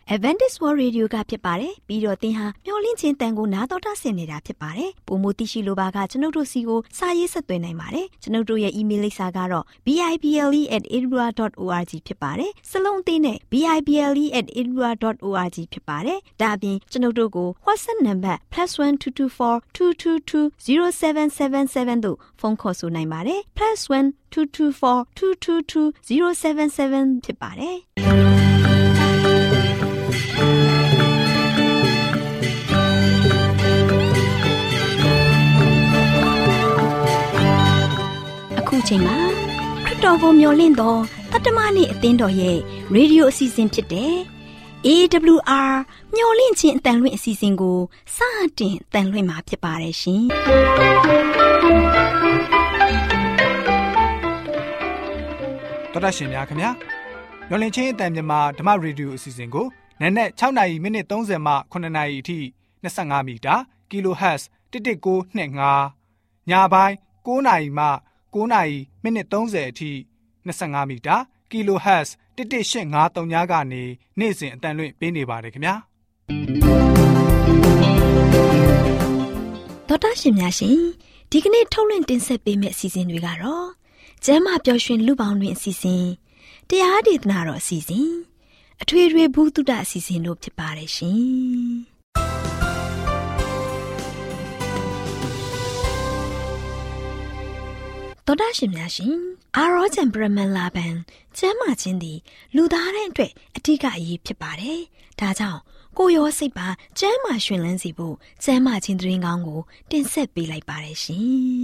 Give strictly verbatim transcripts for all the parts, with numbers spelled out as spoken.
Adventist World Radio ကဖြစ်ပါတယ်ပြီးတော့သင်ဟာမျော်လင့်ခြင်းတန်ကိုနားတော်တာဆင်နေတာဖြစ်ပါတယ်ပုံမသိရှိလိုပါကကျွန်ုပ်တို့စီကိုစာရေးဆက်သွင်းနိုင်ပါတယ်ကျွန်ုပ်တို့ရဲ့ email လိပ်စာကတော့ b i b l e at a w r dot org ဖြစ်ပါတယ်စလုံးအသေးနဲ့ b i b l e at a w r dot org ဖြစ်ပါတယ်ဒါအပြင်ကျွန်ုပ်တို့ကို WhatsApp နံပါတ် plus one two two four two two two zero seven seven seven တို့ဖုန်းခေါ်ဆိုနိုင်ပါတယ် plus one two two four two two two zero seven seven ဖြစ်ပါတယ်အခုချိန်မှာခရစ်တော်ကိုမျှော်လင့်သောတတ္တမနေ့အသင်းတော်ရဲ့ရေဒီယိုအစီအစဉ်ဖြစ်တဲ့ A W R မျှော်လင့်ခြင်းအတန်လွင့်အစီအစဉ်ကိုစတင်တန်လွင့်မှာဖြစ်ပါတယ်ရှင်။တော်တာရှင်များခင်ဗျာမျှော်လင့်ခြင်းအတန်မြန်မာဓမ္မရေဒီယိုအစီအစဉ်ကိုနက်နက်၆နာရီမိနစ်၃၀မှ၇နာရီအထိ၂၅မီတာ Kilohertz တစ်တစ်ကိုနှစ်ငါညပိုင်း၉နာရီမှ၉နာရီမိနစ်၃၀အထိ၂၅မီတာ Kilohertz တစ်တစ်ရှစ်ငါသုံးညကနေနေ့စဉ်အတန်လွင့်ပေးနေပါတယ်ခင်ဗျာတော်တာရှင်များရှင်ဒီကနေ့ထုတ်လွှင့်တင်ဆက်ပေးမယ့်အစီအစဉ်တွေကတော့ကျမ်းမာပျော်ရွှင်လူပေါင်းတွင်အစီအစဉ်တရားဒေသနာတော်အစီအစဉ်အထွေထွေဘုဒ္ဓအစီအစဉ်တို့ဖြစ်ပါတယ်ရှင်တော်တာရှင်များရှင်အာရောဂျန်ပရမန်လာဘန်ကျမ်းမာခြင်းသည်လူသားတိုင်းအတွက်အထူးအရေးဖြစ်ပါတယ်ဒါကြောင့်ကိုယ်ရောစိတ်ပါကျမ်းမာရှင်လန်းစီဖို့ကျမ်းမာခြင်းသတင်းကောင်းကိုတင်ဆက်ပေးလိုက်ပါတယ်ရှင်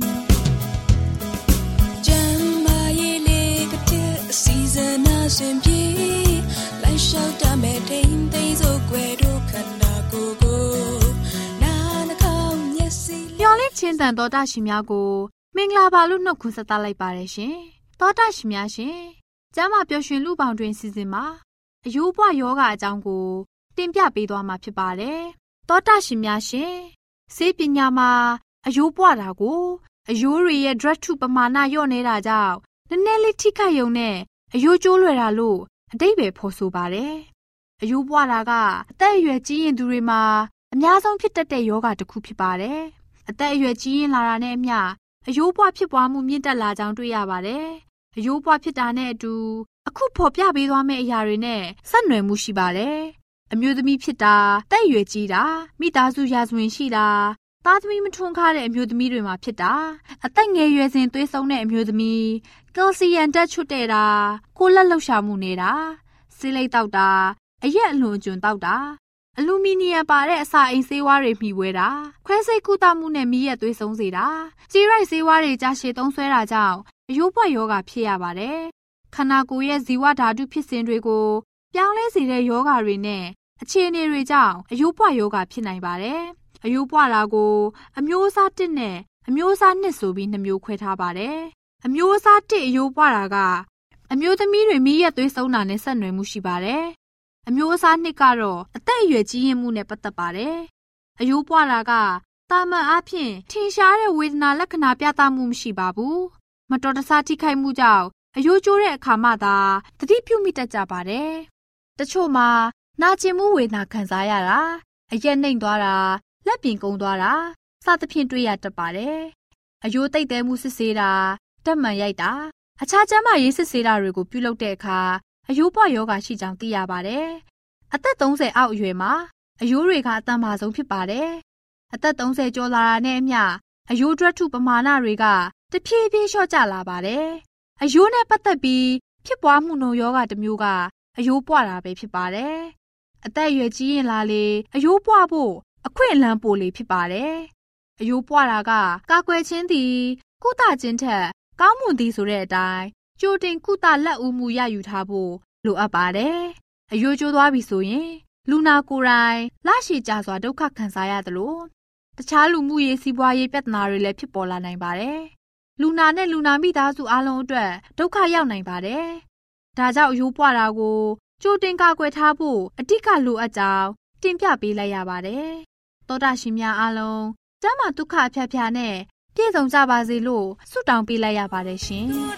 ကျမ်းမာရေးလေးကတဲ့အစီအစဉ်အစဉ်ပြေလိုက်လျှောက်တမဲ့ထိန်သိမ်းစို့ွယ်တို့ခန္ဓာကိုယ်ကိုနာနှာခေါင်းမျက်စိမျော်လင့်ခြင်းတန်တော်တာရှင်များကိုမင်္ဂလာပါလို့နှုတ်ခွန်းဆက်သလိုက်ပါတယ်ရှင်သောတာရှင်များရှင်ကျမ်းမာပျော်ရွှင်လူပေါင်းတွင်စီစဉ်မှာအယိုးဘွားယောဂအကြောင်းကိုတင်ပြပေးသွားမှာဖြစ်ပါတယ်သောတာရှင်များရှင်ဆေးပညာမှာအယိုးဘွားတာကိုအယိုးတွေရဲ့ drug ပမာဏလျော့နေတာကြောင့်နည်းနည်းလေးထိခိုက်ရုံနဲ့အယိုးကျိုးလွယ်တာလို့အတိတ်ပဲဖော်ဆိုပါတယ်အယိုးဘွားတာကအသက်အရွယ်ကြီးရင်သူတွေမှာအများဆုံးဖြစ်တတ်တဲ့ယောဂတစ်ခုဖြစ်ပါတယ်အသက်အရွယ်ကြီးရင်လာတာနဲ့အမျှအယိုးပွားဖြစ်ပွားမှုမြင့်တက်လာကြောင်းတွေ့ရပါတယ်။အယိုးပွားဖြစ်တာနဲ့အတူအခုဖော်ပြပေးသွားမယ့်အရာတွေနဲ့ဆက်နွယ်မှုရှိပါတယ်။အမျိုးသမီးဖြစ်တာ၊တက်ရွယ်ကြီးတာ၊မိသားစုရာဇဝင်ရှိတာ၊သားသမီးမထွန်းကားတဲ့အမျိုးသမီးတွေမှာဖြစ်တာ၊အသက်ငယ်ရွယ်စဉ်သွေးဆုံးတဲ့အမျိုးသမီး၊ကယ်လ်ဆီယမ်ဓာတ်ချွတ်တဲ့တာ၊ကိုယ်လက်လှုပ်ရှားမှုနေတာ၊ဆေးလိပ်တောက်တာ၊အရက်အလွန်အကျွံတောက်တာအလူမီနီယံပါတဲ့အစာအိမ်ဆေးဝါးတွေမှီဝဲတာခွဲစိတ်ကုသမှုနဲ့မီးရက်သွေးဆုံးစေတာကြေးရိုက်ဆေးဝါးတွေကြာရှည်သုံးဆွဲတာကြောင့်အယိုးပွက်ယောဂဖြစ်ရပါတယ်ခန္ဓာကိုယ်ရဲ့ဇီဝဓာတုဖြစ်စဉ်တွေကိုပြောင်းလဲစေတဲ့ယောဂတွေနဲ့အခြေအနေတွေကြောင့်အယိုးပွက်ယောဂဖြစ်နိုင်ပါတယ်အယိုးပွက်တာကိုအမျိုးအစားတစ်နဲ့အမျိုးအစားနှစ်ဆိုပြီးနှမျိုးခွဲထားပါတယ်အမျိုးအစားတစ်အယိုးပွက်တာကအမျိုးသမီးတွေမီးရက်သွေးဆုံးတာနဲ့ဆက်နွယ်မှုရှိပါတယ်အမျိုးအစားနှစ်ကတော့အသက်အရွယ်ကြီးရင့်မှုနဲ့ပတ်သက်ပါတယ်။အယိုးပွားတာကတာမန်အားဖြင့်ထင်ရှားတဲ့ဝေဒနာလက္ခဏာပြသမှုမရှိပါဘူး။မတော်တဆထိခိုက်မှုကြောင့်အယိုးကျိုးတဲ့အခါမှသာသတိပြုမိတတ်ကြပါတယ်။တချို့မှာနာကျင်မှုဝေဒနာခံစားရတာ၊အရက်နှိမ်သွားတာ၊လက်ပြင်ကုန်းသွားတာစသဖြင့်တွေ့ရတတ်ပါတယ်။အယိုးတိတ်တဲမှုစစ်ဆေးတာ၊တက်မှန်ရိုက်တာ၊အခြားကျန်းမာရေးစစ်ဆေးတာတွေကိုပြုလုပ်တဲ့အခါအယိုးပွားယောဂရှိကြောင်းသိရပါတယ်။အသက်သုံးဆယ်အောက်အရွယ်မှာအယိုးတွေကအတန်မာဆုံးဖြစ်ပါတယ်။အသက်သုံးဆယ်ကျော်လာတာနဲ့အမျှအယိုးဓာတ်ပမာဏတွေကတဖြည်းဖြည်းလျှော့ကျလာပါတယ်။အယိုးနဲ့ပတ်သက်ပြီးဖြစ်ပွားမှုနှုန်းယောဂတစ်မျိုးကအယိုးပွားတာပဲဖြစ်ပါတယ်။အသက်အရွယ်ကြီးရင်လာလေအယိုးပွားဖို့အခွင့်အလမ်းပိုလေဖြစ်ပါတယ်။အယိုးပွားတာကကာကွယ်ခြင်းသည်ကုသခြင်းထက်ကောင်းမွန်သည်ဆိုတဲ့အတိုင်းကြိုတင်ကုသလက်ဦးမှုရယူထားဖို့လိုအပ်ပါတယ်။အယိုးကျိုးသွားပြီဆိုရင်လူနာကိုယ်တိုင်လရှည်ကြာစွာဒုက္ခခံစားရသလိုတခြားလူမှုရေးစီးပွားရေးပြဿနာတွေလည်းဖြစ်ပေါ်လာနိုင်ပါတယ်။လူနာနဲ့လူနာမိသားစုအားလုံးအတွက်ဒုက္ခရောက်နိုင်ပါတယ်။ဒါကြောင့်အယိုးပွားတာကိုကြိုတင်ကာကွယ်ထားဖို့အဓိကလိုအပ်ကြောင်းတင်ပြပေးလိုက်ရပါတယ်။သောတာရှင်များအားလုံးကျမ်းမာဒုက္ခအဖျားဖျားနဲ့ပြည့်စုံကြပါစေလို့ဆုတောင်းပေးလိုက်ရပါတယ်ရှင်။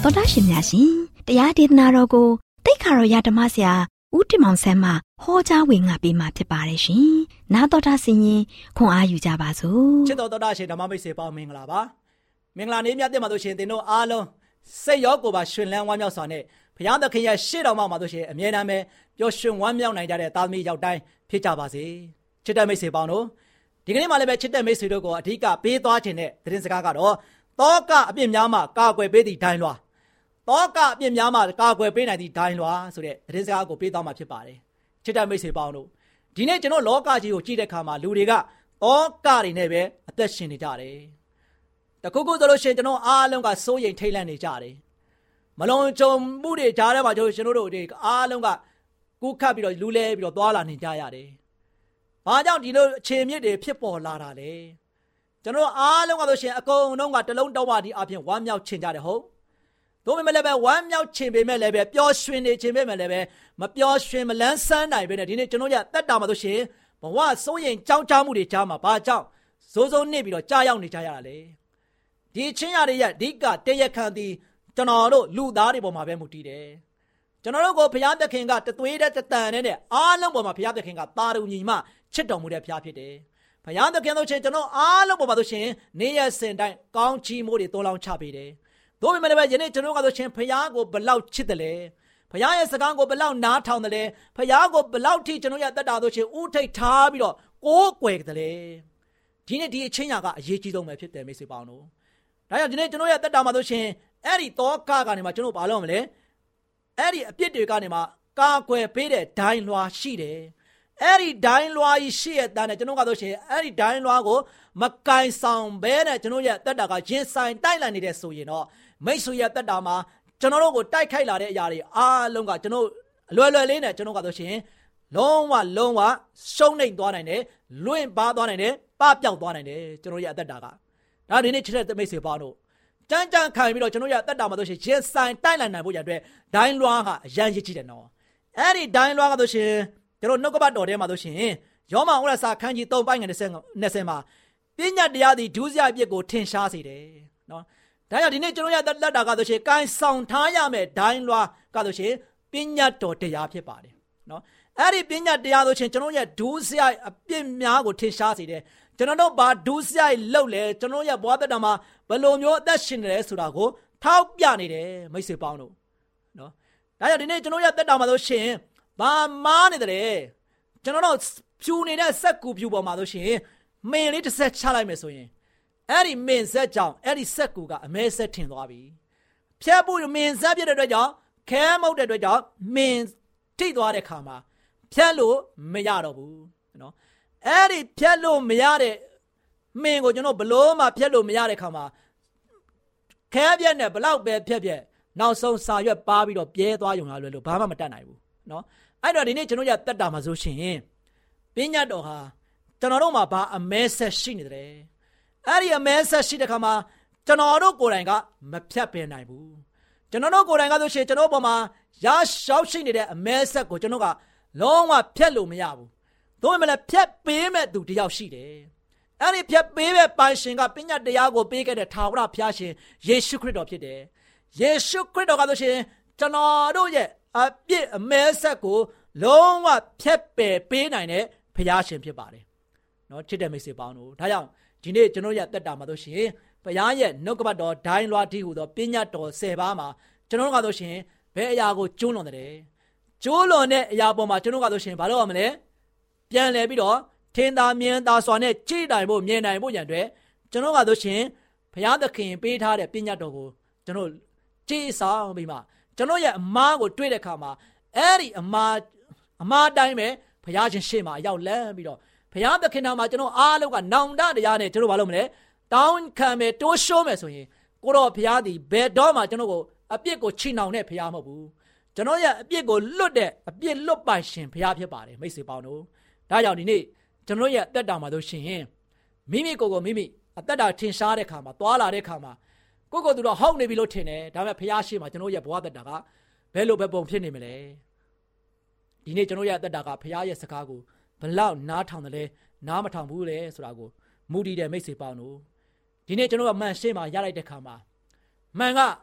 သောတာရှင်များရှင်တရားဒေသနာတော်ကိုတိတ်ခါတော်ရဓမ္မဆရာဦးတင်မောင်ဆန်းမှဟောကြားဝင်ငါပေးมาဖြစ်ပါတယ်ရှင်နာတော်တာဆင်ရင်ခွန်အားယူကြပါစို့ချစ်တော်သောတာရှင်ဓမ္မမိတ်ဆွေပေါင်းမင်္ဂလာပါမင်္ဂလာနေ့မြတ်တဲ့မှာဆိုရှင်သင်တို့အားလုံးစိတ်ရောကိုယ်ပါရှင်လန်းဝမ်းမြောက်စွာနဲ့ဘုရားသခင်ရဲ့ရှေ့တော်မှာမှာဆိုရှင်အမြဲတမ်းပဲပျော်ရွှင်ဝမ်းမြောက်နိုင်ကြတဲ့သားသမီးယောက်တိုင်းဖြစ်ကြပါစေချစ်တဲ့မိတ်ဆွေပေါင်းတို့ဒီကနေ့မှလည်းပဲချစ်တဲ့မိတ်ဆွေတို့ကိုအဓိကပေးသွားခြင်းတဲ့သတင်းစကားကတော့တောကအပြစ်များမှကာကွယ်ပေးသည့်ဒိုင်းလွှာတောကအပြစ်များမှကာကွယ်ပေးနိုင်သည့်ဒိုင်းလွှာဆိုတဲ့သတင်းစကားကိုပေးသွားမှာဖြစ်ပါတယ်ချစ်တဲ့မိတ်ဆွေပေါင်းတို့ဒီနေ့ကျွန်တော်လောကကြီးကိုကြည့်တဲ့အခါမှာလူတွေကတောကတွေနဲ့ပဲအသက်ရှင်နေကြတယ်တခုခုဆိုလို့ရှိရင်ကျွန်တော်အားလုံးကစိုးရိမ်ထိတ်လန့်နေကြတယ်မလုံးကြုံမှုတွေကြားထဲမှာကျွန်တော်တို့တွေအားလုံးကကူးခတ်ပြီးတော့လူလဲပြီးတော့သွားလာနေကြရတယ်။ဘာကြောင့်ဒီလိုအခြေအမြစ်တွေဖြစ်ပေါ်လာတာလဲ။ကျွန်တော်အားလုံးကဆိုရှင်အကုန်လုံးကတလုံးတောက်ပါဒီအပြင်ဝမ်းမြောက်ချင်ကြတယ်ဟုတ်။တို့ပေမဲ့လည်းပဲဝမ်းမြောက်ချင်ပေမဲ့လည်းပဲပျော်ရွှင်နေချင်ပေမဲ့လည်းပဲမပျော်ရွှင်မလန်းဆန်းနိုင်ပဲနဲ့ဒီနေ့ကျွန်တော်ရတက်တာမှာဆိုရှင်ဘဝစိုးရင်ကြောက်ကြမှုတွေကြားမှာဘာကြောင့်စိုးစိုးနေပြီးတော့ကြားရောက်နေကြရတာလဲ။ဒီချင်းရတွေရအဓိကတရခံသည်ကျွန်တော်တို့လူသားတွေပေါ်မှာပဲမူတည်တယ်ကျွန်တော်တို့ကိုဘုရားသခင်ကတသွေးတဲ့တတန်နဲ့အားလုံးပေါ်မှာဘုရားသခင်ကတာရုံညီမှချစ်တော်မူတဲ့ဘုရားဖြစ်တယ်ဘုရားသခင်တို့ချင်းကျွန်တော်အားလုံးပေါ်မှာဆိုရှင်နေရစင်တိုင်းကောင်းချီးမိုးတွေတိုးလောင်းချပေးတယ်တို့ပေမဲ့လည်းယနေ့ကျွန်တော်ကဆိုရှင်ဘုရားကိုဘလောက်ချစ်တယ်လဲဘုရားရဲ့စကားကိုဘလောက်နားထောင်တယ်လဲဘုရားကိုဘလောက်ထိကျွန်တော်ရတတ်တာဆိုရှင်ဥထိတ်ထားပြီးတော့ကိုးကွယ်တယ်လဲဒီနေ့ဒီအချင်းညာကအရေးကြီးဆုံးပဲဖြစ်တယ်မိတ်ဆွေပေါင်းတို့ဒါကြောင့်ဒီနေ့ကျွန်တော်ရတတ်တာမှာဆိုရှင်အဲ့ဒီတောကကနေမှကျွန်တော်ဘာလုပ်မလဲအဲ့ဒီအပြစ်တွေကနေမှကာကွယ်ပေးတဲ့ဒိုင်းလွှာရှိတယ်အဲ့ဒီဒိုင်းလွှာကြီးရှိရဲ့တန်းနဲ့ကျွန်တော်ကဆိုရှင်အဲ့ဒီဒိုင်းလွှာကိုမကင်ဆောင်ဘဲနဲ့ကျွန်တော်ရဲ့တက်တာကရင်ဆိုင်တိုက်လာနေတဲ့ဆိုရင်တော့မိတ်ဆွေရဲ့တက်တာမှာကျွန်တော်တို့ကိုတိုက်ခိုက်လာတဲ့အရာတွေအားလုံးကကျွန်တော်အလွယ်လွယ်လေးနဲ့ကျွန်တော်ကဆိုရှင်လုံးဝလုံးဝရှုံးနိမ့်သွားနိုင်တယ်လွင့်ပါသွားနိုင်တယ်ပပျောက်သွားနိုင်တယ်ကျွန်တော်ရဲ့အသက်တာကဒါဒီနေ့ချစ်တဲ့မိတ်ဆွေပေါင်းတို့ကြမ်းကြမ်းခံပြီးတော့ကျွန်တော်ရတက်တာမှာဆိုရှင်ရင်ဆိုင်တိုက်လိုက်နိုင်ဖို့ရတဲ့ဒိုင်းလွှားကအရန်ရစ်ကြည့်တယ်နော်အဲ့ဒီဒိုင်းလွှားကဆိုရှင်ကျွန်တော်နှုတ်ကပတ်တော်ထဲမှာဆိုရှင်ယောမဩဝါဒစာခန်းကြီးသုံးပိုင်းငယ်၂၀မှာပညာတရားသည်ဒုစရိုက်အပြစ်ကိုထင်ရှားစေတယ်နော်ဒါကြောင့်ဒီနေ့ကျွန်တော်ရတက်တာကဆိုရှင်ကိုင်းဆောင်ထားရမယ်ဒိုင်းလွှားကဆိုရှင်ပညာတော်တရားဖြစ်ပါတယ်နော်အဲ့ဒီပညာတရားဆိုရှင်ကျွန်တော်ရဒုစရိုက်အပြစ်များကိုထင်ရှားစေတယ်ကျွန်တော်တို့ဘာဒုစရိုက်လုပ်လဲကျွန်တော်ရဲ့ဘဝတက်တာမှာဘယ်လိုမျိုးအသက်ရှင်နေလဲဆိုတာကိုထောက်ပြနေတယ်မိတ်ဆွေပေါင်းတို့နော်ဒါကြောင့်ဒီနေ့ကျွန်တော်ရဲ့တက်တာမှာဆိုရှင်ဘာမားနေတယ်ကျွန်တော်တို့ဖြူနေတဲ့စက်ကူဖြူပေါ်မှာဆိုရှင်မင်းလေးတစ်ဆက်ချလိုက်မယ်ဆိုရင်အဲ့ဒီမင်းဆက်ကြောင့်အဲ့ဒီစက်ကူကအမဲဆက်ထင်သွားပြီဖြတ်ဖို့မင်းဆက်ပြတဲ့အတွက်ကြောင့်ခဲမုတ်တဲ့အတွက်ကြောင့်မင်းထိသွားတဲ့ခါမှာဖြတ်လို့မရတော့ဘူးနော်အဲ့ဒီဖြတ်လို့မရတဲ့မင်းကိုကျွန်တော်ဘလို့မှဖြတ်လို့မရတဲ့ခါမှာခဲပြက်နဲ့ဘလောက်ပဲဖြတ်ဖြတ်နောက်ဆုံးစာရွက်ပါပြီးတော့ပြဲသွားရုံလားလွယ်လို့ဘာမှမတတ်နိုင်ဘူးเนาะအဲ့တော့ဒီနေ့ကျွန်တော်ရတက်တာမှာဆိုရှင်ပညာတော်ဟာကျွန်တော်တို့မှာဘာအမဲဆက်ရှိနေတယ်အဲ့ဒီအမဲဆက်ရှိတဲ့ခါမှာကျွန်တော်တို့ကိုယ်တိုင်ကမဖြတ်ပင်နိုင်ဘူးကျွန်တော်တို့ကိုယ်တိုင်ကဆိုရှင်ကျွန်တော်ပေါ်မှာရရှောက်ရှိနေတဲ့အမဲဆက်ကိုကျွန်တော်ကလုံးဝဖြတ်လို့မရဘူးတို့မှလည်းဖြတ်ပေးမဲ့သူတယောက်ရှိတယ်အဲ့ဒီဖြတ်ပေးမဲ့ပိုင်ရှင်ကပညာတရားကိုပေးခဲ့တဲ့ထာဝရဘုရားရှင်ယေရှုခရစ်တော်ဖြစ်တယ်ယေရှုခရစ်တော်ကဆိုရှင်ကျွန်တော်တို့ရဲ့အပြစ်အမဲဆက်ကိုလုံးဝဖြတ်ပယ်ပေးနိုင်တဲ့ဘုရားရှင်ဖြစ်ပါတယ်เนาะချစ်တဲ့မိတ်ဆွေပေါင်းတို့ဒါကြောင့်ဒီနေ့ကျွန်တော်ရဲ့တက်တာမှာဆိုရှင်ဘုရားရဲ့နှုတ်ကပတ်တော်ဒိုင်းလွှားတိဟုသောပညာတော်၁၀ပါးမှာကျွန်တော်တို့ကဆိုရှင်ဘယ်အရာကိုကျူးလွန်တယ်ကျူးလွန်တဲ့အရာပေါ်မှာကျွန်တော်ကဆိုရှင်ဘာလို့ရမလဲပြန်လဲပြီးတော့ထင်သာမြင်သာစွာနဲ့ကြည်တိုင်ဖို့မြင်နိုင်ဖို့ရန်အတွက်ကျွန်တော်ကဆိုရှင်ဘုရားသခင်ပေးထားတဲ့ပညာတော်ကိုကျွန်တော်ကြည်ဆောင်ပြီးမှကျွန်တော်ရဲ့အမားကိုတွေ့တဲ့အခါမှာအဲ့ဒီအမားအမားတိုင်းပဲဘုရားရှင်ရှေ့မှာရောက်လန်းပြီးတော့ဘုရားသခင်နာမှာကျွန်တော်အားလုံးကနောင်တတရားနဲ့ကျွန်တော်ဘာလုပ်မလဲတောင်းခံမယ်တိုးရှိုးမယ်ဆိုရင်ကိုတော့ဘုရားသည်ဘယ်တော့မှကျွန်တော်ကိုအပြစ်ကိုချီနှောင်တဲ့ဘုရားမဟုတ်ဘူးကျွန်တော်ရဲ့အပြစ်ကိုလွတ်တဲ့အပြစ်လွတ်ပိုင်ရှင်ဘုရားဖြစ်ပါတယ်မိတ်ဆွေပေါင်းတို့ဒါကြောင့်ဒီနေ့ကျွန်တော်ရဲ့အသက်တာမှာဆိုရှင်မိမိကိုယ်ကိုမိမိအသက်တာထင်ရှားတဲ့ခါမှာသွားလာတဲ့ခါမှာကိုယ့်ကိုယ်သူတော့ဟောက်နေပြီလို့ထင်တယ်ဒါပေမဲ့ဘုရားရှိမှကျွန်တော်ရဲ့ဘဝသက်တာကဘယ်လိုပဲပုံဖြစ်နေမလဲဒီနေ့ကျွန်တော်ရဲ့အသက်တာကဘုရားရဲ့စကားကိုဘလောက်နားထောင်တယ်လဲနားမထောင်ဘူးလေဆိုတာကိုမူတည်တဲ့မိတ်ဆွေပေါင်းတို့ဒီနေ့ကျွန်တော်ကမှန်ရှင်းမှရလိုက်တဲ့ခါမှာမှန်က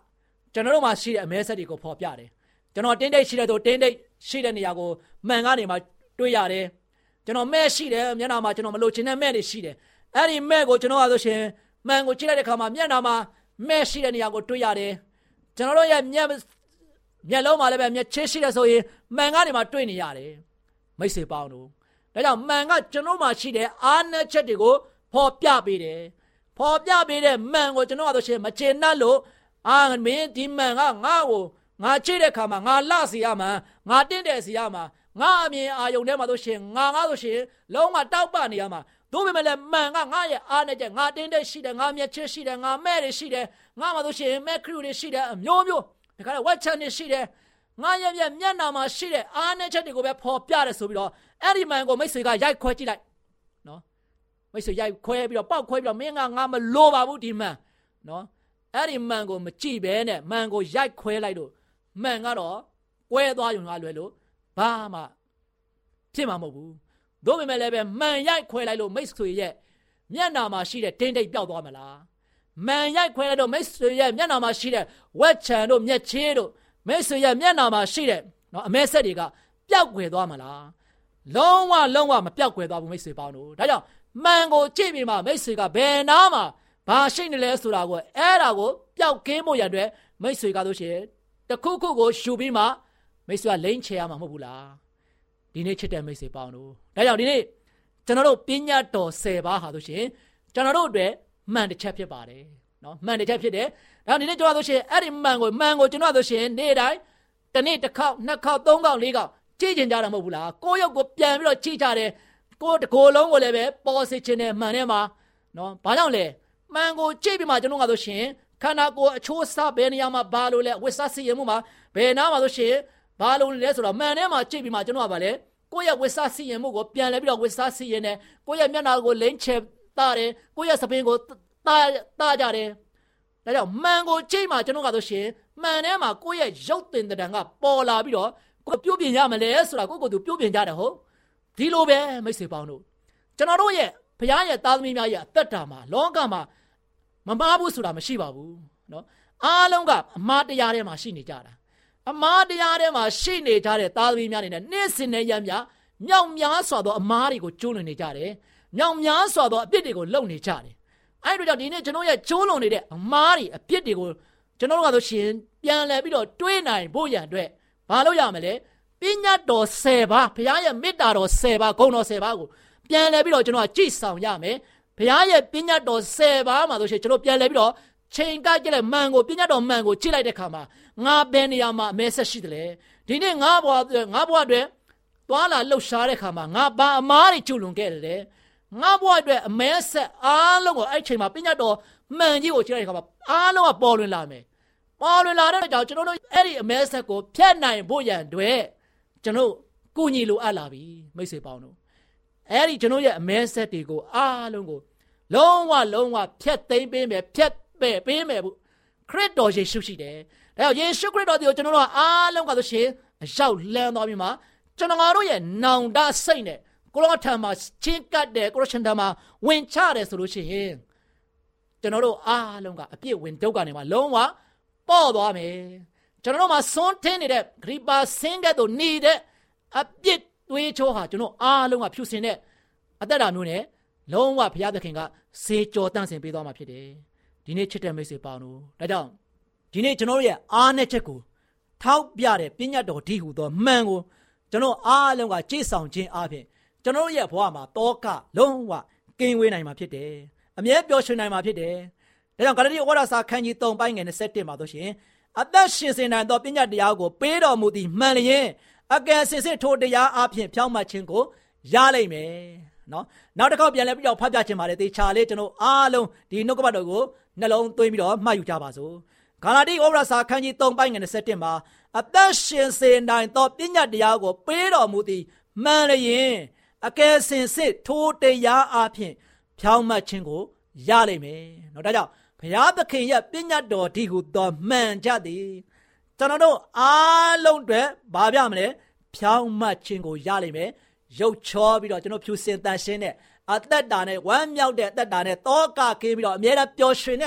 ကျွန်တော်တို့မှာရှိတဲ့အမဲဆက်တွေကိုဖော်ပြတယ်ကျွန်တော်တင်းတိတ်ရှိတဲ့သူတင်းတိတ်ရှိတဲ့နေရာကိုမှန်ကနေမှတွေ့ရတယ်ကျွန်တော်မဲ့ရှိတယ်မျက်နှာမှာကျွန်တော်မလို့ချင်တဲ့မဲ့တွေရှိတယ်အဲ့ဒီမဲ့ကိုကျွန်တော်ကဆိုရှင်မှန်ကိုကြည့်လိုက်တဲ့အခါမှာမျက်နှာမှာမဲ့ရှိတဲ့နေရာကိုတွေ့ရတယ်ကျွန်တော်တို့ရဲ့မျက်မျက်လုံးမှာလည်းပဲမျက်ချေးရှိတဲ့ဆိုရင်မှန်ကနေမှတွေ့နေရတယ်မိတ်ဆွေပေါင်းတို့ဒါကြောင့်မှန်ကကျွန်တော်မှရှိတဲ့အားနည်းချက်တွေကိုဖော်ပြပေးတယ်ဖော်ပြပေးတဲ့မှန်ကိုကျွန်တော်ကဆိုရှင်မချင်တတ်လို့အာမင်းဒီမှန်ကငါ့ကိုငါချိတဲ့ခါမှာငါလှစီရမှာငါတင့်တယ်စီရမှာငါအမြင်အာယုံထဲမှာဆိုရှင်ငါငါဆိုရှင်လုံးဝတောက်ပနေရမှာတို့ပေမဲ့လည်းမှန်ကငါရဲ့အားနဲ့ချက်ငါတင်းတဲ့ရှိတယ်ငါမျက်ချစ်ရှိတယ်ငါမဲ့တွေရှိတယ်ငါမှဆိုရှင်မဲ့ခရုတွေရှိတယ်အမျိုးမျိုးဒါကြတဲ့ဝက်ချန်တွေရှိတယ်ငါရဲ့မျက်မျက်နာမှာရှိတဲ့အားနဲ့ချက်တွေကိုပဲဖော်ပြတယ်ဆိုပြီးတော့အဲ့ဒီမှန်ကိုမိတ်ဆွေကရိုက်ခွဲကြည့်လိုက်နော်မိတ်ဆွေရိုက်ခွဲပြီးတော့ပေါက်ခွဲပြီးတော့မင်းကငါမလိုပါဘူးဒီမှန်နော်အဲ့ဒီမှန်ကိုမကြည့်ဘဲနဲ့မှန်ကိုရိုက်ခွဲလိုက်လို့မှန်ကတော့ကွဲသွားရုံကလွယ်လို့ဘာမှဖြစ်မှာမဟုတ်ဘူးတို့ပေမဲ့လည်းပဲမှန်ရိုက်ခွဲလိုက်လို့မိတ်ဆွေရဲ့မျက်နာမှာရှိတဲ့တင်းတိတ်ပျောက်သွားမလားမှန်ရိုက်ခွဲလိုက်လို့မိတ်ဆွေရဲ့မျက်နာမှာရှိတဲ့ဝက်ချန်တို့မျက်ချေးတို့မိတ်ဆွေရဲ့မျက်နာမှာရှိတဲ့နော်အမဲဆက်တွေကပျောက်ကွယ်သွားမလားလုံးဝလုံးဝမပျောက်ကွယ်သွားဘူးမိတ်ဆွေပေါင်းတို့ဒါကြောင့်မှန်ကိုကြည့်ပြီးမှမိတ်ဆွေကဘယ်နာမှာဘာရှိနေလဲဆိုတာကိုအဲ့ဒါကိုပျောက်ကင်းဖို့ရတဲ့မိတ်ဆွေကဆိုရှင်တခုခုကိုရှူပြီးမှမိတ်ဆွေကလိမ့်ချရမှာမဟုတ်ဘူးလားဒီနေ့ချစ်တဲ့မိတ်ဆွေပေါင်းတို့ဒါကြောင့်ဒီနေ့ကျွန်တော်တို့ပညာတော်ဆယ်ပါးဟာဆိုရှင်ကျွန်တော်တို့အတွက်မှန်တစ်ချက်ဖြစ်ပါတယ်နော်မှန်တစ်ချက်ဖြစ်တယ်ဒါဒီနေ့ကျွန်တော်ဆိုရှင်အဲ့ဒီမှန်ကိုမှန်ကိုကျွန်တော်ဆိုရှင်နေ့တိုင်းတစ်နေ့တစ်ခေါက်နှစ်ခေါက်သုံးခေါက်လေးခေါက်ကြည့်ကျင်ကြတာမဟုတ်ဘူးလားကိုယ့်ရုပ်ကိုပြန်ပြီးတော့ကြည့်ကြတယ်ကိုယ်တစ်ကိုယ်လုံးကိုလည်းပဲပေါ်စေခြင်းနဲ့မှန်ထဲမှာနော်ဘာကြောင့်လဲမှန်ကိုကြည့်ပြီးမှကျွန်တော်ကဆိုရှင်ခန္ဓာကိုယ်အချိုးအစားဘယ်နေရာမှာဘာလို့လဲဝိစားစီရင်မှုမှာဘယ်နားမှာဆိုရှင်ဘာလို့လဲဆိုတော့မှန်ထဲမှာကြည့်ပြီးမှကျွန်တော်ကဗာလဲကိုယ့်ရဲ့ဝိစားစီရင်မှုကိုပြန်လဲပြီးတော့ဝိစားစီရင်တယ်ကိုယ့်ရဲ့မျက်နှာကိုလိမ့်ချတာတယ်ကိုယ့်ရဲ့စပင်းကိုတာတာကြတယ်ဒါကြောင့်မှန်ကိုကြည့်မှကျွန်တော်ကဆိုရှင်မှန်ထဲမှာကိုယ့်ရဲ့ရုပ်တင်တဲ့တံကပေါ်လာပြီးတော့ကိုယ်ပြုတ်ပြင်ရမလဲဆိုတာကိုယ့်ကိုယ်သူပြုတ်ပြင်ကြတယ်ဟုတ်ဒီလိုပဲမိတ်ဆွေပေါင်းတို့ကျွန်တော်တို့ရဲ့ဘုရားရဲ့သားသမီးများရဲ့အသက်တာမှာလောကမှာမမားဘူးဆိုတာမရှိပါဘူးနော်အားလုံးကအမှားတရားထဲမှာရှိနေကြတာအမှားတရားထဲမှာရှိနေကြတဲ့သားသမီးများနေနဲ့နေ့စဉ်နဲ့ရမ်းများမြောက်များစွာသောအမှားတွေကိုကျိုးလွန်နေကြတယ်မြောက်များစွာသောအပြစ်တွေကိုလုပ်နေကြတယ်အဲ့ဒီတော့ဒီနေ့ကျွန်တော်ရဲ့ကျိုးလွန်နေတဲ့အမှားတွေအပြစ်တွေကိုကျွန်တော်တို့ကဆိုရှင်ပြန်လဲပြီးတော့တွေးနိုင်ဖို့ရန်အတွက်ဘာလို့ရမလဲပညာတော်ဆယ်ပါးဘုရားရဲ့မေတ္တာတော်ဆယ်ပါးဂုဏ်တော်ဆယ်ပါးကိုပြန်လဲပြီးတော့ကျွန်တော်ကကြည်ဆောင်ရမယ်ဘုရားရဲ့ပညာတော်ဆယ်ပါးမှာဆိုရှင်ကျွန်တော်ပြန်လဲပြီးတော့ချိန်ကကြည့်လိုက်မှန်ကိုပညာတော်မှန်ကိုကြည့်လိုက်တဲ့ခါမှာငါဘယ်နေရာမှာအမဲဆက်ရှိတယ်လဲဒီနေ့ငါဘွားငါဘွားအတွက်သွားလာလှုပ်ရှားတဲ့ခါမှာငါဘာအမားတွေကျူလွန်ခဲ့တယ်လဲငါဘွားအတွက်အမဲဆက်အားလုံးကိုအဲ့ချိန်မှာပညာတော်မှန်ကြီးကိုကြည့်လိုက်တဲ့ခါမှာအားလုံးကပေါ်လွင်လာမယ်ပေါ်လွင်လာတဲ့ကြောင့်ကျွန်တော်တို့အဲ့ဒီအမဲဆက်ကိုဖျက်နိုင်ဖို့ရန်အတွက်ကျွန်တော်ကုညီလိုအပ်လာပြီမိတ်ဆွေပေါင်းတို့အဲ့ဒီကျွန်တော်ရဲ့အမဲဆက်တွေကိုအားလုံးကိုလုံးဝလုံးဝဖျက်သိမ်းပေးမယ်ဖျက်ပယ်ပေးမယ်ဘူးခရစ်တော်ယေရှုရှိတယ်ဒါကြောင့်ယေရှုခရစ်တော်ကိုကျွန်တော်တို့အားလုံးကဆိုရှင်အရောက်လန်းသွားပြီးမှကျွန်တော်တို့ရဲ့နောင်တစိတ်နဲ့ကိုရောထံမှာချင်းကပ်တယ်ကိုရောရှင်ထံမှာဝင်ချတယ်ဆိုလို့ရှိရင်ကျွန်တော်တို့အားလုံးကအပြည့်ဝင်ဒုက္ခနေမှာလုံးဝပေါ့သွားမယ်ကျွန်တော်တို့မှာစွန့်ထင်းနေတဲ့ဂရိပါဆင်းတဲ့တို့နေတဲ့အပြစ်တွေးချိုးဟာကျွန်တော်အားလုံးကဖြူစင်တဲ့အသက်တာမျိုးနဲ့လုံးဝဘုရားသခင်ကစေကြောတန့်စင်ပေးသွားမှာဖြစ်တယ်ဒီနေ့ချစ်တဲ့မိတ်ဆွေပေါင်းတို့ဒါကြောင့်ဒီနေ့ကျွန်တော်တို့ရဲ့အားနည်းချက်ကိုထောက်ပြတဲ့ပညာတော်ဒီဟူသောမှန်ကိုကျွန်တော်အားလုံးကကြည်ဆောင်ခြင်းအပြင်ကျွန်တော်တို့ရဲ့ဘဝမှာတောကလုံးဝကင်းဝေးနိုင်မှာဖြစ်တယ်အမြဲပျော်ရွှင်နိုင်မှာဖြစ်တယ်ဒါကြောင့်ဂလာတိဩဝါဒစာခန်းကြီးသုံးပိုင်းငယ်၂၁မှာဆိုရှင်အသက်ရှင်စင်နိုင်သောပညာတရားကိုပေးတော်မူသည်မှန်လျင်အကယ်စင်စစ်ထိုတရားအပြင်ဖြောင်းမှတ်ခြင်းကိုရလိမ့်မယ်နော်နောက်တစ်ခေါက်ပြန်လဲပြီးတော့ဖတ်ပြခြင်းပါလေတေချာလေးကျွန်တော်အားလုံးဒီနှုတ်ကပတ်တော်ကိုနှလုံးသွင်းပြီးတော့မှတ်ယူကြပါစို့ဂါလာတိဩဝါဒစာခန်းကြီးသုံးပိုင်းငယ်၂၁မှာအသက်ရှင်စေနိုင်သောပညာတရားကိုပေးတော်မူသည်မှန်လျင်အကယ်စင်စစ်ထိုတရားအပြင်ဖြောင်းမှတ်ခြင်းကိုရလိမ့်မယ်နော်ဒါကြောင့်ဘုရားသခင်ရဲ့ပညာတော်ဒီဟုသောမှန်ကြသည်ကျွန်တော်တို့အားလုံးတွေဘာပြမလဲဖြောင်းမှတ်ခြင်းကိုရလိမ့်မယ်ရုပ်ချောပြီးတော့ကျွန်တော်ဖြူစင်တန်ရှင်းတဲ့အသက်တာနဲ့ဝမ်းမြောက်တဲ့အသက်တာနဲ့တောကကင်းပြီးတော့အမြဲတမ်းပျော်ရွှင်တဲ့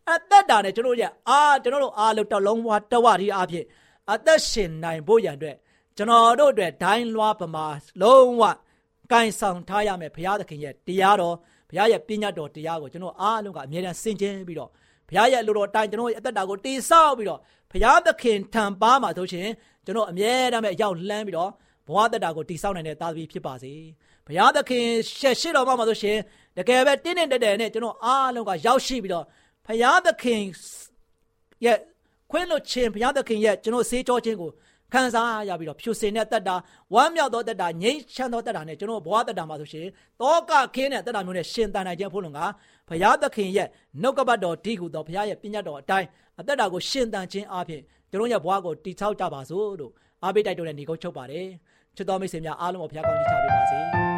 အသက်တာနဲ့ကျွန်တော်ရဲ့အာကျွန်တော်တို့အားလုံးတလုံးဘဝတဝရီအဖြစ်အသက်ရှင်နိုင်ဖို့ရန်အတွက်ကျွန်တော်တို့အတွက်ဒိုင်းလွှားပမာလုံးဝကင်ဆောင်ထားရမယ်ဘုရားသခင်ရဲ့တရားတော်ဘုရားရဲ့ပညာတော်တရားကိုကျွန်တော်အားလုံးကအမြဲတမ်းဆင်ခြင်ပြီးတော့ဘုရားရဲ့လူတော်တိုင်းကျွန်တော်ရဲ့အသက်တာကိုတည်ဆောက်ပြီးတော့ဘုရားသခင်ထံပါမှာဆိုရှင်ကျွန်တော်အမြဲတမ်းပဲရောက်လှမ်းပြီးတော့ဘဝသက်တာကိုတည်ဆောက်နိုင်တဲ့သားသမီးဖြစ်ပါစေဘုရားသခင်ရှေ့ရှိတော်မှာဆိုရှင်တကယ်ပဲတင်းတင်းတက်တက်နဲ့ကျွန်တော်အားလုံးကရောက်ရှိပြီးတော့ဘုရားသခင်ရဲ့ခွင့်လွှတ်ခြင်းဘုရားသခင်ရဲ့ကျွန်တော်ဆေးကြောခြင်းကိုခံစားရပြီးတော့ဖြူစင်တဲ့သက်တာဝမ်းမြောက်သောသက်တာငြိမ်းချမ်းသောသက်တာနဲ့ကျွန်တော်ဘဝသက်တာမှာဆိုရှင်တောကခင်းတဲ့သက်တာမျိုးနဲ့ရှင်သန်နိုင်ခြင်းဖို့လုံကဘုရားသခင်ရဲ့နှုတ်ကပတ်တော်ဒီဟုသောဘုရားရဲ့ပညာတော်အတိုင်းအသက်တာကိုရှင်သန်ခြင်းအပြင်ကျွန်တော်ရဲ့ဘဝကိုတည်ဆောက်ကြပါစို့လို့အားပေးတိုက်တွန်းတဲ့ညီကုန်းချုပ်ပါတယ်ချစ်တော်မိတ်ဆွေများအားလုံးကိုဘုရားကောင်းချီးချပေးပါစေ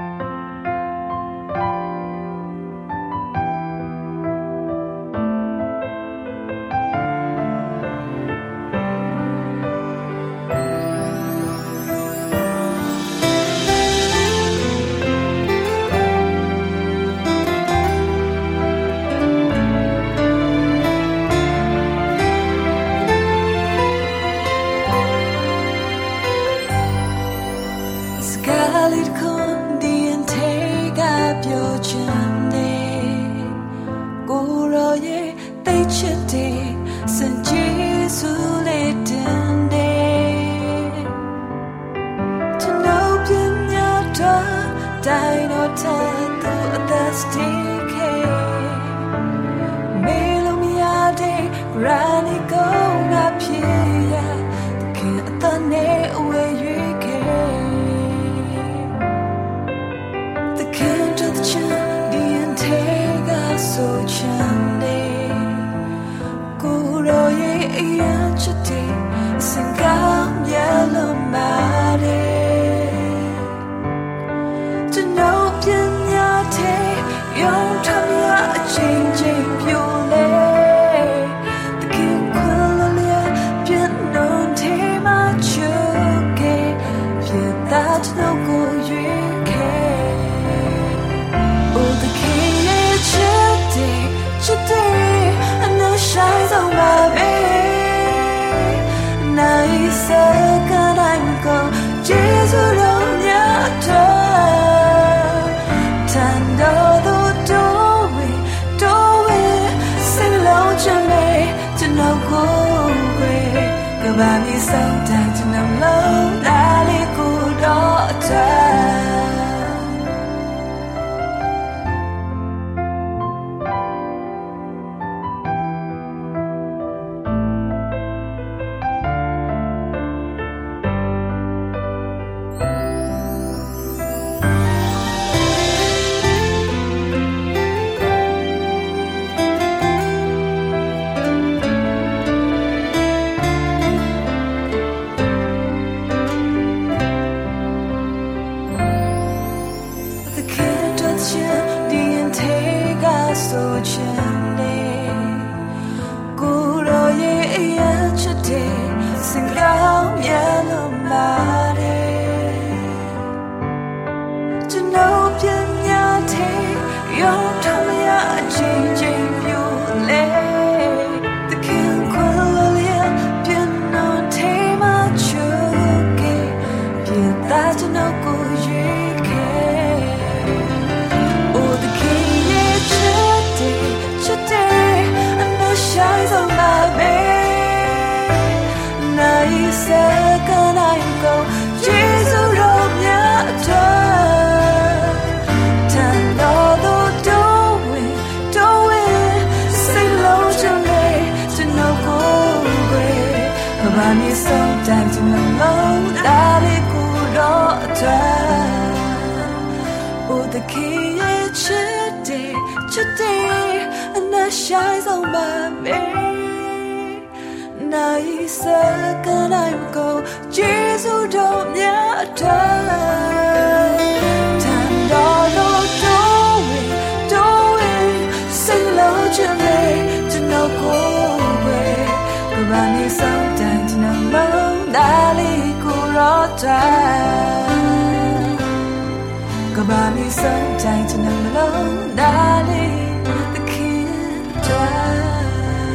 ကဘာမီစံတိုင်းချင်နှလုံးသားလေးသခင်တော်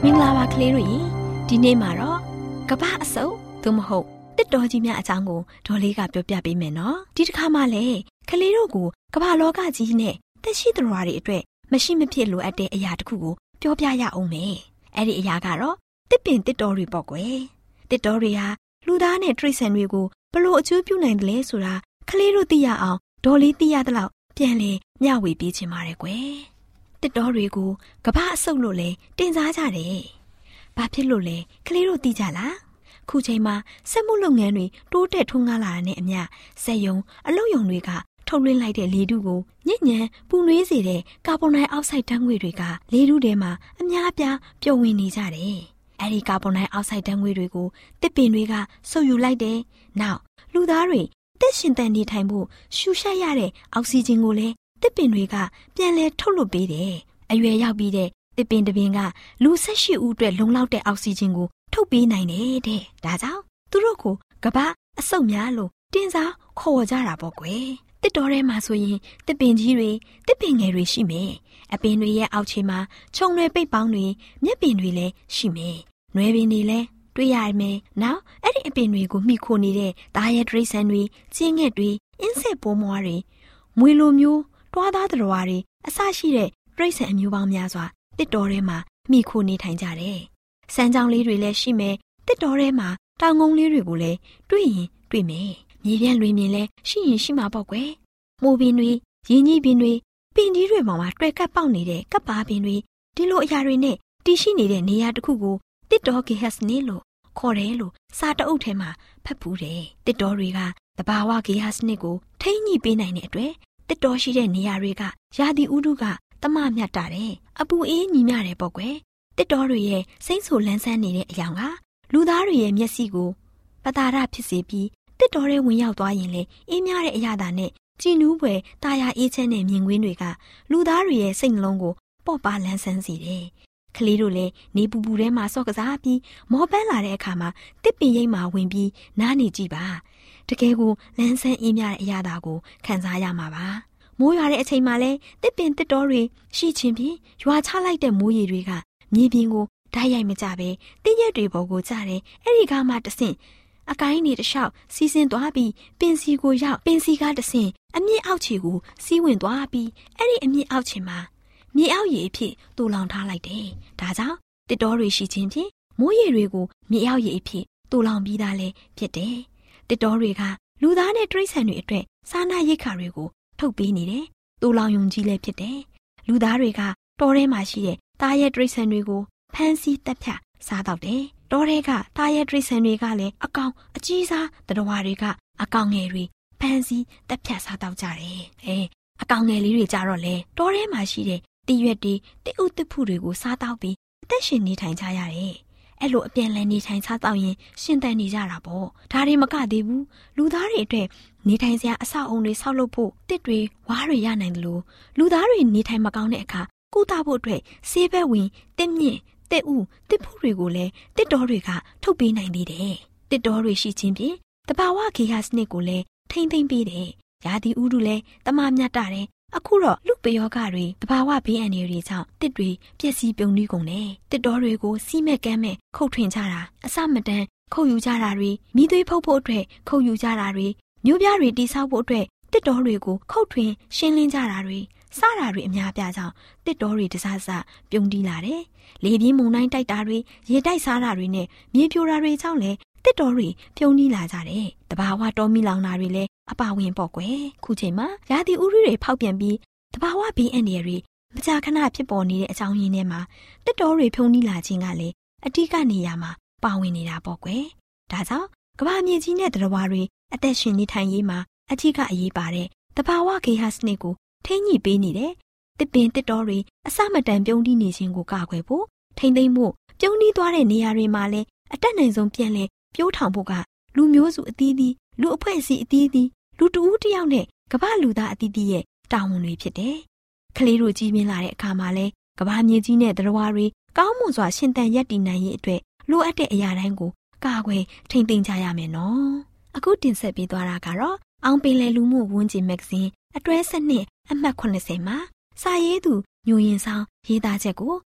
မင်္ဂလာပါကလေးတို့ရေဒီနေ့မှာတော့ကပ္ပအစုပ်သို့မဟုတ်တစ်တော်ကြီးများအကြောင်းကိုဒေါ်လေးကပြောပြပေးမယ်နော်ဒီတစ်ခါမှလည်းကလေးတို့ကိုကမ္ဘာလောကကြီးနဲ့သက်ရှိသတ္တဝါတွေအတွက်မရှိမဖြစ်လိုအပ်တဲ့အရာတစ်ခုကိုပြောပြရအောင်မယ်အဲ့ဒီအရာကတော့တစ်ပင်တစ်တော်တွေပေါ့ကွယ်တစ်တော်တွေဟာလူသားနဲ့တိရစ္ဆာန်တွေကိုဘလို့အကျိုးပြုနိုင်တယ်လဲဆိုတာကလေးတို့သိရအောင်ဒေါ်လေးသိရတဲ့လောက်ပြန်လေမျှဝေပေးချင်ပါတယ်ကွယ်တစ်တော်တွေကိုကမ္ဘာအစုပ်လို့လဲတင်စားကြတယ်ဘာဖြစ်လို့လဲကလေးတို့သိကြလားခုချိန်မှာစက်မှုလုပ်ငန်းတွေတိုးတက်ထွန်းကားလာတာနဲ့အမျှစက်ရုံအလုပ်ရုံတွေကထုတ်လွှင့်လိုက်တဲ့လေထုကိုညစ်ညမ်းပူနွေးစေတဲ့ကာဗွန်ဒိုင်အောက်ဆိုက်ဓာတ်ငွေ့တွေကလေထုထဲမှာအများအပြားပျော်ဝင်နေကြတယ်။အဲဒီကာဗွန်ဒိုင်အောက်ဆိုက်ဓာတ်ငွေ့တွေကိုတစ်ပင်တွေကစုပ်ယူလိုက်တယ်။နောက်လူသားတွေသက်ရှင်သန်နေထိုင်ဖို့ရှူရှိုက်ရတဲ့အောက်ဆီဂျင်ကိုလည်းတစ်ပင်တွေကပြန်လည်ထုတ်လွှတ်ပေးတယ်။အရွယ်ရောက်ပြီးတဲ့တစ်ပင်တစ်ပင်ကလူ၁၈ဦးအတွက်လုံလောက်တဲ့အောက်ဆီဂျင်ကိုထုတ်ပေးနိုင်တယ်တဲ့။ဒါကြောင့်သူတို့ကိုကမ္ဘာအစုပ်များလို့တင်စားခေါ်ကြတာပေါ့ကွယ်။တစ်တော်ထဲမှာဆိုရင်တစ်ပင်ကြီးတွေတစ်ပင်ငယ်တွေရှိမယ်။အပင်တွေရဲ့အောက်ခြေမှာခြုံရွယ်ပိတ်ပေါင်းတွေမြက်ပင်တွေလည်းရှိမယ်။နွယ်ပင်တွေလည်းတွေ့ရမယ်။နောက်အဲ့ဒီအပင်တွေကိုမှီခိုနေတဲ့သားရဲတိရစ္ဆာန်တွေကျင်းငှက်တွေအင်းဆက်ပိုးမွားတွေမွေလိုမျိုးတွားသားတော်ဝါတွေအစရှိတဲ့တိရစ္ဆာန်အမျိုးပေါင်းများစွာတစ်တော်ထဲမှာမှီခိုနေထိုင်ကြတယ်။စမ်းကြောင်းလေးတွေလည်းရှိမယ်။တစ်တော်ထဲမှာတောင်ငုံလေးတွေကိုလည်းတွေ့ရင်တွေ့မယ်။မြေပြန့်လွင်မြင်လည်းရှိရင်ရှိမှာပေါ့ကွယ်။မိုးပင်တွေရင်းကြီးပင်တွေပင်ကြီးတွေပေါ်မှာတွေ့ကပ်ပေါက်နေတဲ့ကပ်ပါပင်တွေဒီလိုအရာတွေနဲ့တည်ရှိနေတဲ့နေရာတစ်ခုကိုတစ်တော်ဂေဟစနစ်လို့ခေါ်တယ်လို့စာတအုပ်ထဲမှာဖတ်ဖူးတယ်။တစ်တော်တွေကသဘာဝဂေဟစနစ်ကိုထိန်းညှိပေးနိုင်တဲ့အတွက်တစ်တော်ရှိတဲ့နေရာတွေကရာသီဥတုကတမမြတ်တာတယ်။အပူအေးညီမျှတယ်ပေါ့ကွယ်။တစ်တော်တွေရဲ့စိမ့်ဆူလန်းဆန်းနေတဲ့အယောင်ကလူသားတွေရဲ့မျက်စိကိုပတာရဖြစ်စေပြီးတစ်တော်ထဲဝင်ရောက်သွားရင်လေအေးမြတဲ့အရာသာနဲ့ကြည်နူးပွဲတာယာအေးချမ်းတဲ့မြင်ကွင်းတွေကလူသားတွေရဲ့စိတ်နှလုံးကိုပေါ့ပါလန်းဆန်းစေတယ်။ကလေးတို့လည်းနေပူပူထဲမှာစော့ကစားပြီးမောပန်းလာတဲ့အခါမှာတစ်ပင်ရိပ်မှာဝင်ပြီးနားနေကြည့်ပါ။တကယ်ကိုလန်းဆန်းအေးမြတဲ့အရာသာကိုခံစားရမှာပါ။မိုးရွာတဲ့အချိန်မှာလဲတစ်ပင်တစ်တော်တွေရှိချင်းပြီးရွာချလိုက်တဲ့မိုးရေတွေကမြေပြင်ကိုဓာတ်ရိုက်မကြပဲတင်းရက်တွေပေါ်ကိုကျတယ်။အဲ့ဒီကမှတဆင့်အကိုင်းနေတလျှောက်စီးဆင်းသွားပြီးပင်စီကိုရောက်ပင်စီကတဆင့်အမြင့်အောက်ခြေကိုစီးဝင်သွားပြီးအဲ့ဒီအမြင့်အောက်ခြေမှာမြေအောက်ရေအဖြစ်တူလောင်ထားလိုက်တယ်။ဒါကြောင့်တစ်တော်တွေရှိခြင်းဖြင့်မိုးရေတွေကိုမြေအောက်ရေအဖြစ်တူလောင်ပြီးသားလဲဖြစ်တယ်။တစ်တော်တွေကလူသားနဲ့တိရစ္ဆာန်တွေအတွက်စားနပ်ရိက္ခာတွေကိုထုတ်ပေးနေတယ်။တူလောင်ယုံကြီးလဲဖြစ်တယ်။လူသားတွေကတောထဲမှာရှိတဲ့သားရဲတိရစ္ဆာန်တွေကိုဖမ်းဆီးတပ်ဖြတ်စားတော့တယ်။တောထဲကသားရဲတိရစ္ဆာန်တွေကလည်းအကောင်အကြီးစားသတ္တဝါတွေကအကောင်ငယ်တွေဖမ်းဆီးတပ်ဖြတ်စားတော့ကြတယ်။အဲအကောင်ငယ်လေးတွေကြတော့လေတောထဲမှာရှိတဲ့တီရွက်တွေတိဥတဖုတွေကိုစားတော့ပြီးအသက်ရှင်နေထိုင်ကြရတယ်။အဲ့လိုအပြန်လည်နေထိုင်စားတော့ရင်ရှင်သန်နေကြတာပေါ့။ဒါတွေမကသေးဘူး။လူသားတွေအတွက်နေထိုင်စရာအဆောက်အုံတွေဆောက်လုပ်ဖို့တစ်တွေဝါးတွေရနိုင်တယ်လို့လူသားတွေနေထိုင်မကောင်းတဲ့အခါကုသဖို့အတွက်ဆေးဘက်ဝင်တစ်မြင့်တစ်ဥတစ်ဖူးတွေကိုလည်းတစ်တော်တွေကထုတ်ပေးနိုင်သေးတယ်။တစ်တော်တွေရှိခြင်းဖြင့်တဘာဝဂေဟစနစ်ကိုလည်းထိမ့်သိမ့်ပေးတယ်။ရာသီဥတုလည်းတမမြတ်တာတယ်။အခုတော့လူပယောဂတွေတဘာဝဘေးအန္တရာယ်တွေကြောင့်တစ်တွေပျက်စီးပြုံးကုန်တယ်။တစ်တော်တွေကိုစီးမဲ့ကမ်းမဲ့ခုတ်ထွင်ကြတာအစမတန်ခုတ်ယူကြတာတွေမိသွေးဖုတ်ဖို့အတွက်ခုတ်ယူကြတာတွေမျိုးပြားတွေတိဆောက်ဖို့အတွက်တစ်တော်တွေကိုခုတ်ထွင်ရှင်းလင်းကြတာတွေစတာတွေအများပြားကြောင့်တစ်တော်တွေတစားစပြုံးတီးလာတယ်။လေပြင်းမုန်တိုင်းတိုက်တာတွေရေတိုက်စားတာတွေနဲ့မြေပြိုတာတွေကြောင့်လည်းတစ်တော်တွေပြုံးတီးလာကြတယ်။တဘာဝတော်မီလောင်တာတွေလည်းအပါဝင်ပေါ့ကွယ်။ခုချိန်မှာရာသီဥတုတွေဖောက်ပြန်ပြီးတဘာဝဘေးအန္တရာယ်တွေမကြာခဏဖြစ်ပေါ်နေတဲ့အကြောင်းရင်းထဲမှာတစ်တော်တွေပြုံးတီးလာခြင်းကလည်းအဓိကနေရာမှာပါဝင်နေတာပေါ့ကွယ်။ဒါကြောင့်ကမ္ဘာမြေကြီးနဲ့သတ္တဝါတွေအသက်ရှင်နေထိုင်ရေးမှာအထူးကအရေးပါတဲ့တဘာဝဂေဟစနစ်ကိုထိန်းညှိပေးနေတဲ့တစ်ပင်တစ်တော်တွေအစမတန်ပြုံးတီးနေခြင်းကိုကာကွယ်ဖို့ထိမ့်သိမ့်မှုပြုံးတီးသွားတဲ့နေရာတွေမှာလည်းအတက်နိုင်ဆုံးပြန်လဲပြိုးထောင်ဖို့ကလူမျိုးစုအသီးသီးလူအဖွဲ့အစည်းအသီးသီးလူတဦးတယောက်နဲ့ကမ္ဘာလူသားအသီးသီးရဲ့တာဝန်တွေဖြစ်တယ်။ကလေးတို့ကြီးပြင်းလာတဲ့အခါမှာလဲကမ္ဘာမြေကြီးနဲ့သတ္တဝါတွေကောင်းမွန်စွာရှင်သန်ရပ်တည်နိုင်ရေးအတွက်လိုအပ်တဲ့အရာတိုင်းကိုကာကွယ်ထိမ့်သိမ်းကြရမယ်နော်။အခုတင်ဆက်ပေးသွားတာကတော့အောင်ပင်လယ်လူမှုဝန်ကျင်မဂ္ဂဇင်းအတွဲစနစ်အမှတ်ခုနှစ်ဆယ်မှာစာရေးသူညိုရင်ဆောင်ရေးသားချက်ကို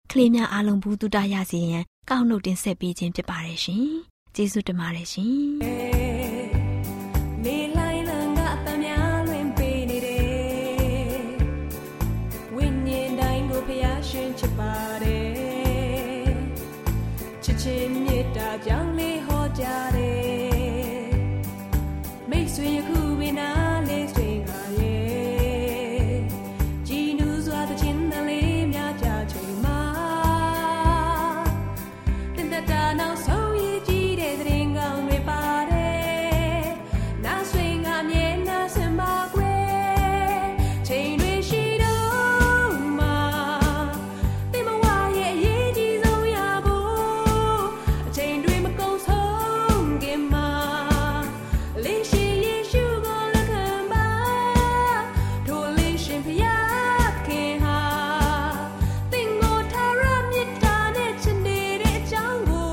ကလေးများအားလုံးဘူးတုတရစေရန်ကောက်နှုတ်တင်ဆက်ပေးခြင်းဖြစ်ပါတယ်ရှင်ကျေးဇူးတင်ပါတယ်ရှင်ချင်းမြတ်တာကြောင့်လေးဟောကြတယ်မိတ်ဆွေယခုပင်နာလေးဆွေငါရဲ့ကြည်နူးစွာသချင်းတလေးများကြချိန်မှာတင်တတာနောက်ဆုံးရည်ကြည်တဲ့သရင်ကောင်းတွေပါတယ်နားဆွေငါမြဲနားစင်ပါကွယ်ချိန်တွေရှိတော့မှာတင်မဝရဲ့အရေးကြီးဆုံးရဖို့အချိန်တွေမကုန်ဆုံးခင်မှာလေးရှိယေရှုကိုလက်ခံပါထိုလေးရှင်ဖျားခင်ဟာတင်ကိုထားရမြတ်တာနဲ့ချစ်နေတဲ့အကြောင်းကို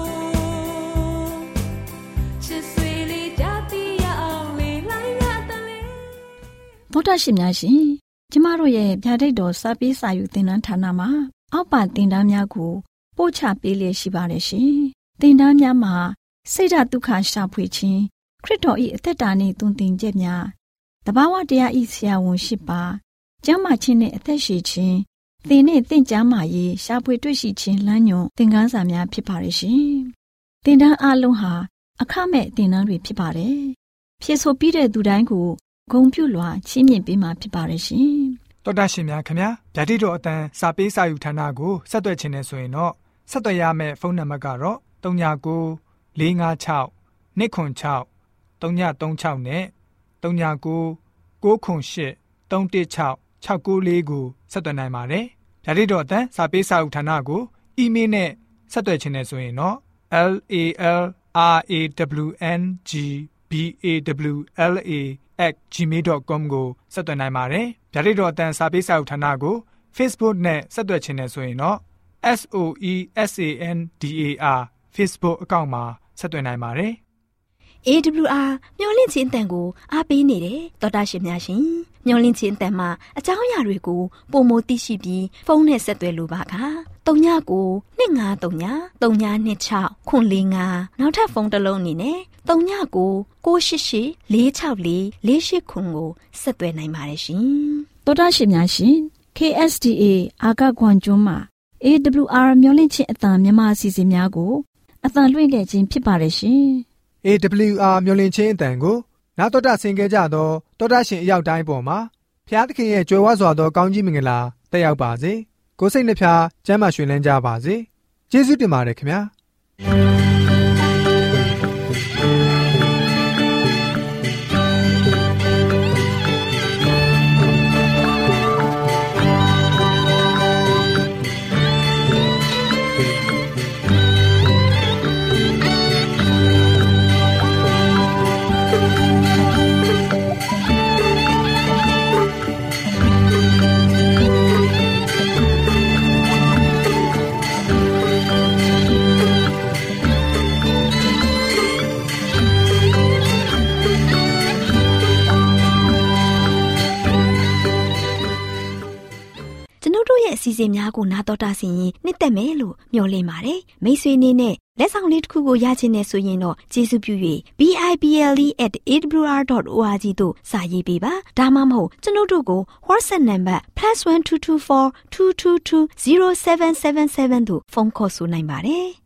ချစ်ဆွေလေးကြတိရအောင်လေးလိုက်ရတဲ့လေးဗုဒ္ဓရှင်များရှင်ကျမတို့ရဲ့ဗျာဒိတ်တော်စာပေးစာယူသင်တန်းဌာနမှာအောက်ပါသင်တန်းများကိုပို့ချပေးလျက်ရှိပါတယ်ရှင်သင်တန်းများမှာစိတ်ဓာတ်ဒုက္ခရှာဖွေခြင်းခရစ်တော်၏အသက်တာနှင့်သွန်သင်ချက်များတဘာဝတရား၏ဆရာဝန်ရှိပါကျမ်းမာခြင်းနှင့်အသက်ရှည်ခြင်းသင်နှင့်သင်ကျမ်းမာရေးရှာဖွေတွေ့ရှိခြင်းလမ်းညွန်သင်ခန်းစာများဖြစ်ပါတယ်ရှင်သင်တန်းအလုံးဟာအခမဲ့သင်တန်းတွေဖြစ်ပါတယ်ဖြစ်ဆိုပြီးတဲ့သူတိုင်းကိုဂုဏ်ပြုလွှာချီးမြှင့်ပေးမှာဖြစ်ပါတယ်ရှင်တော်တာရှင်များခင်ဗျာဗျာဒိတ်တော်အတန်းစာပေးစာယူဌာနကိုဆက်သွယ်ခြင်းနဲ့ဆိုရင်တော့ဆက်သွယ်ရမယ့်ဖုန်းနံပါတ်ကတော့၃၉၉ ၄၅၆ ၂ခွန်၆ ၃ည၃၆နဲ့၃၉၉ ၉ခွန်၈ ၃၁၆ ၆၉၄ကိုဆက်သွယ်နိုင်ပါတယ်ဗျာဒိတ်တော်အတန်းစာပေးစာယူဌာနကိုအီးမေးလ်နဲ့ဆက်သွယ်ခြင်းနဲ့ဆိုရင်တော့ l a l r a w n g b a w l a at gmail dot com ကိုဆက်သွယ်နိုင်ပါတယ်။ဗျာဒိတ်တော်အတန်းစာပေးစာယူဌာနကို Facebook နဲ့ဆက်သွယ်ခြင်းနဲ့ဆိုရင်တော့ S O E S A N D A R Facebook အကောင့်မှာဆက်သွယ်နိုင်ပါတယ်။ A W R မျော်လင့်ခြင်းအတန်ကိုအားပေးနေတယ်တော်တာရှင်များရှင်မျော်လင့်ခြင်းအတန်မှာအကြောင်းအရာတွေကိုပုံမသိရှိပြီးဖုန်းနဲ့ဆက်သွယ်လိုပါက၃ညကို၂၅၃ည၃ည၂၆ခွန်၄၅နောက်ထပ်ဖုန်းတစ်လုံးအနေနဲ့၃ညကို၉၈၈၄၆၄၄၈ခွန်ကိုဆက်သွယ်နိုင်ပါတယ်ရှင်သောတာရှင်များရှင် K S D A အာကခွန်ကျွန်းမှာ A W R မျော်လင့်ခြင်းအတန်မြန်မာအစီအစဉ်များကိုအတန်လွှင့်ခဲ့ခြင်းဖြစ်ပါတယ်ရှင် A W R မျော်လင့်ခြင်းအတန်ကိုနာတော်တာဆင်ခဲ့ကြသောတော်တာရှင်အရောက်တိုင်းပေါ်မှာဖျားသခင်ရဲ့ကြွယ်ဝစွာသောကောင်းကြီးမင်္ဂလာတက်ရောက်ပါစေကိုယ်စိတ်နှဖျားကျမ်းမာရွှင်လန်းကြပါစေကျေးဇူးတင်ပါတယ်ခင်ဗျာအစီအစဉ်များကိုနားတော်တာဆင်ရင်နှစ်သက်မယ်လို့မျှော်လင့်ပါတယ်မိတ်ဆွေအနေနဲ့လက်ဆောင်လေးတစ်ခုကိုရချင်နေဆိုရင်တော့ကျေးဇူးပြု၍ b i b l e at a w r dot org သို့စာရေးပေးပါဒါမှမဟုတ်ကျွန်တော်တို့ကို WhatsApp နံပါတ် plus one two two four two two two zero seven seven seven သို့ဖုန်းခေါ်ဆိုနိုင်ပါတယ်